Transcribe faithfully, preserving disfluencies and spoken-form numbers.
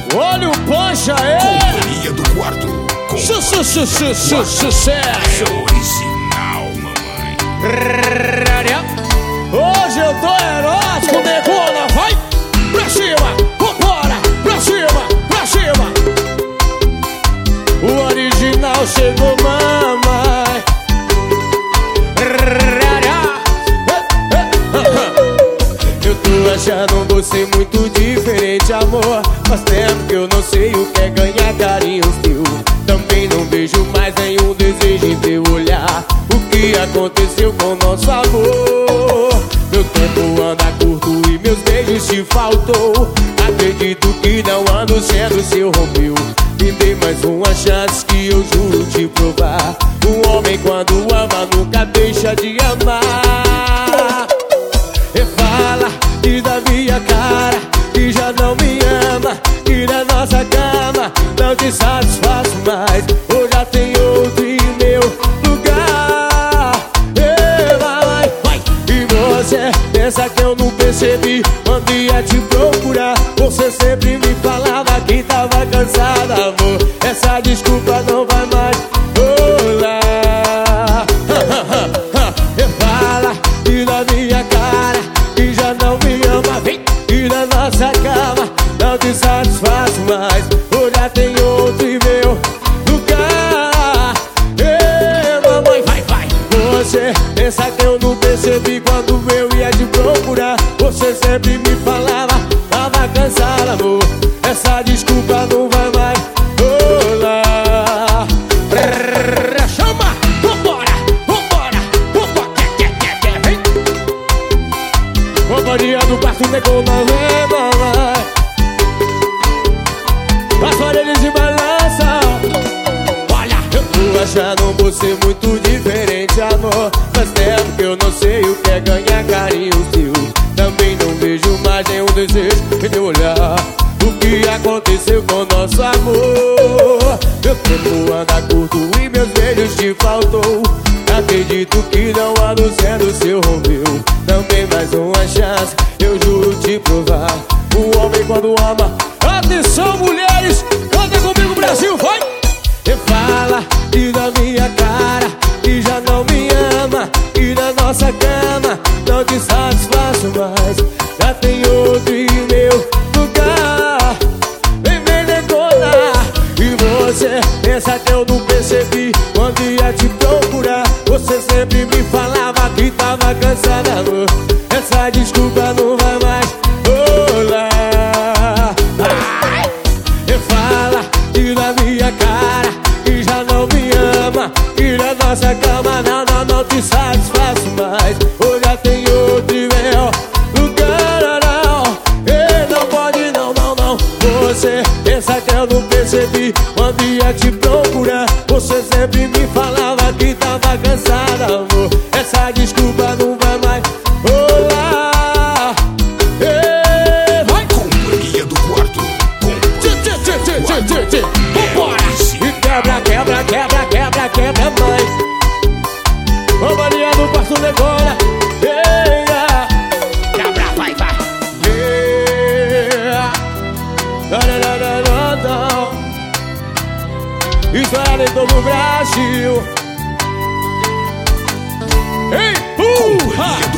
Olha o Pancha, é! Companhia do Quarto. Su, su, su, su, su, sucesso! É original, mamãe. Hoje eu tô erótico, negona, vai pra cima, vambora, pra cima, pra cima. O original chegou, mamãe. Eu tô achando você muito diferente, amor. Faz tempo que eu não sei o que é ganhar carinho teu. Também não vejo mais nenhum desejo em teu olhar. O que aconteceu com nosso amor? Meu tempo anda curto e meus beijos te faltou. Acredito que não ando sendo seu Romeu. Me dê mais uma chance que eu juro te provar. Um homem quando ama nunca deixa de amar. E fala, diz da minha cara que já não me ama, que na nossa cama não te satisfaz mais. Ou já tem outro em meu lugar. E vai, vai. E você pensa que eu não percebi quando ia te procurar. Você sempre me falava que tava cansada, amor. Essa desculpa não vai mais rolar. E fala, diz da minha cara que já não me ama, vem. E na nossa cama não te satisfaz mais. Ou já tem outro em meu lugar. Ei, mamãe, vai, vai. Você pensa que eu não percebi quando eu ia te procurar. Você sempre me falava, tava cansada, amor. Essa desculpa não vai mais rolar. Chama, vambora, vambora, vambora, quer, quer, quer, vem. Companhia do Quarto, negona, vem, mamãe. As orelhas de balança. Olha, eu tô achando você muito diferente, amor. Faz tempo que eu não sei o que é ganhar carinho teu. Também não vejo mais nenhum desejo em teu olhar. O que aconteceu com nosso amor? Meu tempo anda curto e meus beijos te faltou. Acredito que não ando sendo seu Romeu. Também mais uma chance, eu juro te provar. O homem quando ama. Atenção, mulheres, canta comigo, Brasil, vai! E fala, diz da minha cara que já não me ama, e na nossa cama não te satisfaz mais. Já tem outro em meu lugar. Vem me decorar. E você pensa que eu não percebi quando ia te procurar. Você sempre me falava que tava cansada, amor. Essa desculpa não vai mais rolar. Ai. E fala, diz na minha cara que já não me ama, que na nossa cama não, não, não te satisfaz mais. Ou já tem outro em meu lugar, não. E não pode, não, não, não. Você pensa que eu não percebi quando ia te procurar. Você sempre me falava que tava cansada, amor. Essa desculpa não vai mais rolar. E vai. Companhia do Quarto. Vambora! E quebra, quebra, quebra, quebra, quebra, mãe. Companhia do Quarto, negona. Eia. Quebra, vai, vai. Yeah. Da, da, da, da, da, da. Estourado em todo o Brasil. Ei, uh, ha.